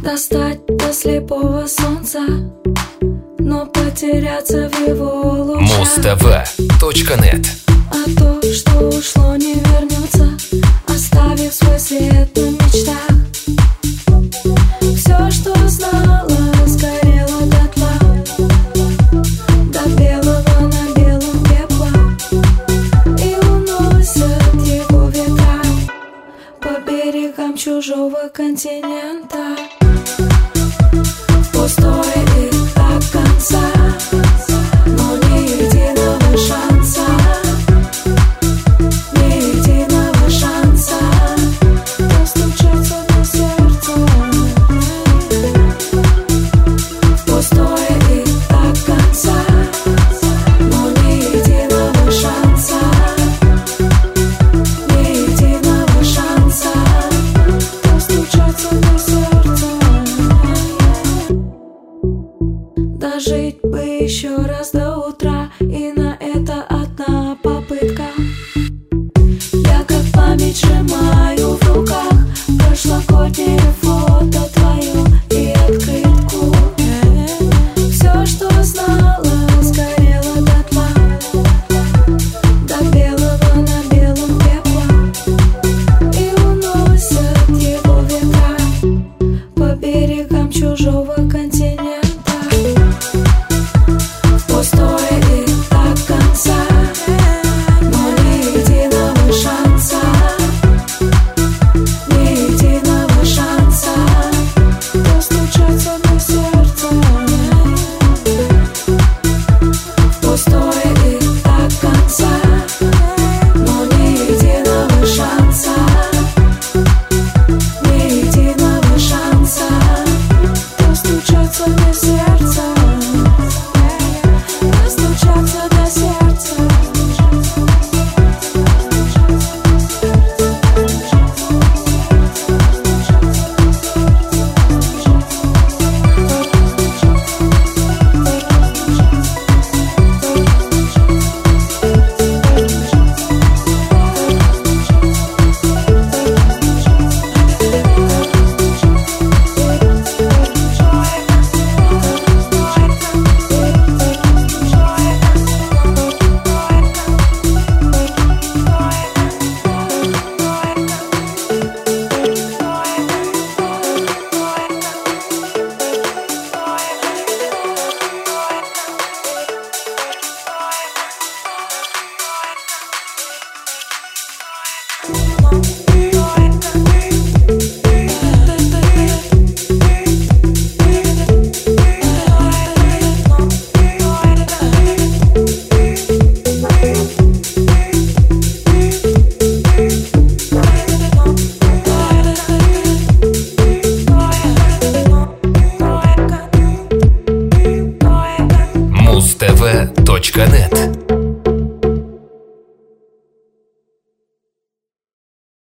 Достать до слепого солнца, но потеряться в его лучах. Muztv.net. А то, что ушло, не вернется, оставив свой след на мечтах. Все, что знала, сгорело дотла, до белого на белом пепла. И уносят его ветра по берегам чужого континента. Пустой и до конца, но ни единого шанса, ни единого шанса достучаться до сердца. Пустой и до конца, но ни единого шанса, ни единого шанса достучаться до сердца. Дожить бы еще раз до утра, и на это одна попытка. Я как память сжимаю в руках прошлогоднее фото твое и открытку. Все, что знала, сгорело дотла, до белого на белом пепла. И уносят его ветра по берегам чужого континента. Пустой и до конца, но ни единого шанса, ни единого шанса достучаться до сердца. Пустой и до конца, но ни единого шанса, ни единого шанса достучаться до сердца. Достучаться до сердца. Muztv.net.